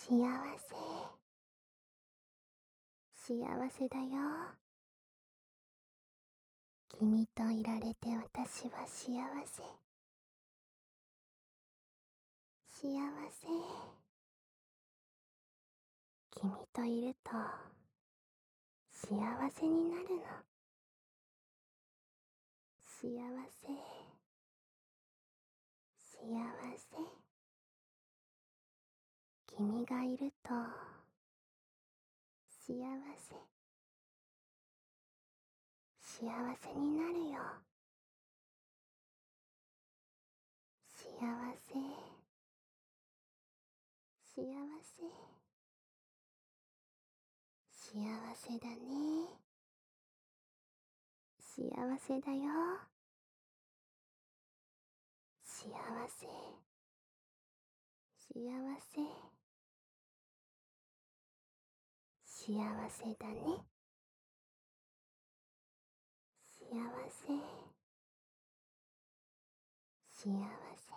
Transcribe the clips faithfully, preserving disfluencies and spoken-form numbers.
幸せ。幸せだよ。君といられて私は幸せ。幸せ。君といると幸せになるの。幸せ。幸せ。君がいると幸せ。幸せになるよ。幸せ。幸せ。幸せだね。幸せだよ。幸せ。幸せ。幸せだね。幸せ。幸せ。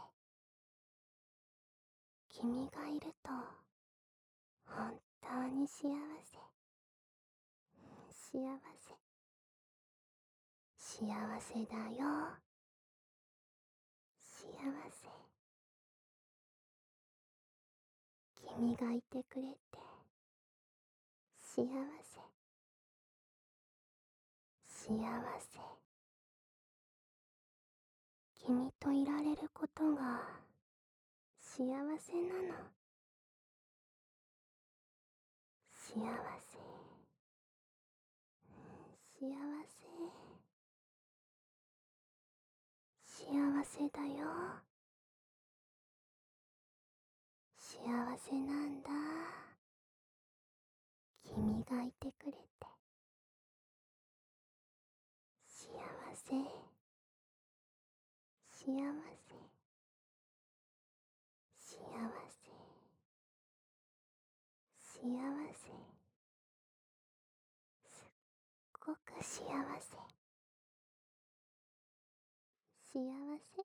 君がいると本当に幸せ。幸せ。幸せだよ。幸せ。君がいてくれて幸せ。幸せ。君といられることが幸せなの。幸せ。幸せ。幸せだよ。幸せなんだ。君がいてくれて幸せ。幸せ。幸せ。幸せ。すっごく幸せ。幸せ。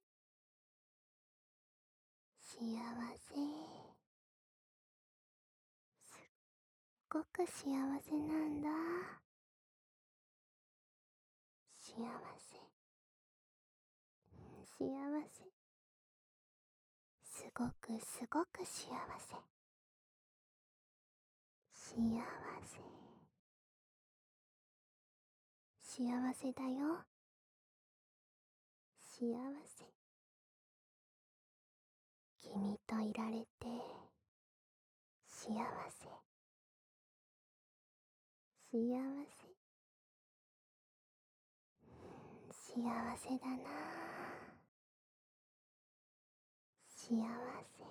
幸せ。すっごく幸せなんだ。幸せ。幸せ。すごくすごく幸せ。幸せ。幸せだよ。幸せ。君といられて幸せ。幸せ。幸せだな。幸せ。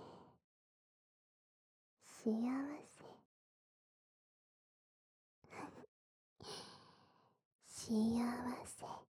幸せ。幸せ。